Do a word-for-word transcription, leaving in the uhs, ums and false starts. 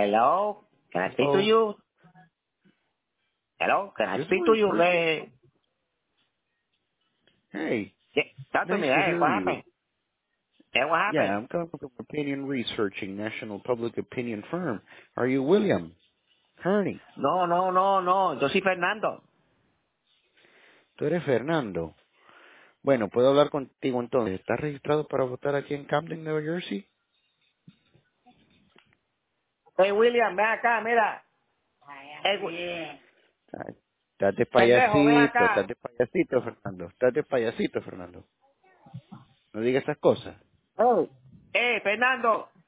Hello, can I speak to Oh, you? Hello, can I this speak to one. you? Eh, Hey, yeah, talk to nice me. to Hey, hear what you. happened? Hey, what Yeah, happened? I'm coming from Opinion Researching, national public opinion firm. Are you William? Kearney. No, no, no, no. Yo soy Fernando. Tú eres Fernando. Bueno, puedo hablar contigo entonces. ¿Estás registrado para votar aquí en Camden, Nueva Jersey? Hey, William, ven acá, mira. Hey, Wi- Ay, estás de pendejo, ven payasito, estás acá. de payasito, Fernando. Estás de payasito, Fernando. No digas esas cosas. Hey, hey, Fernando.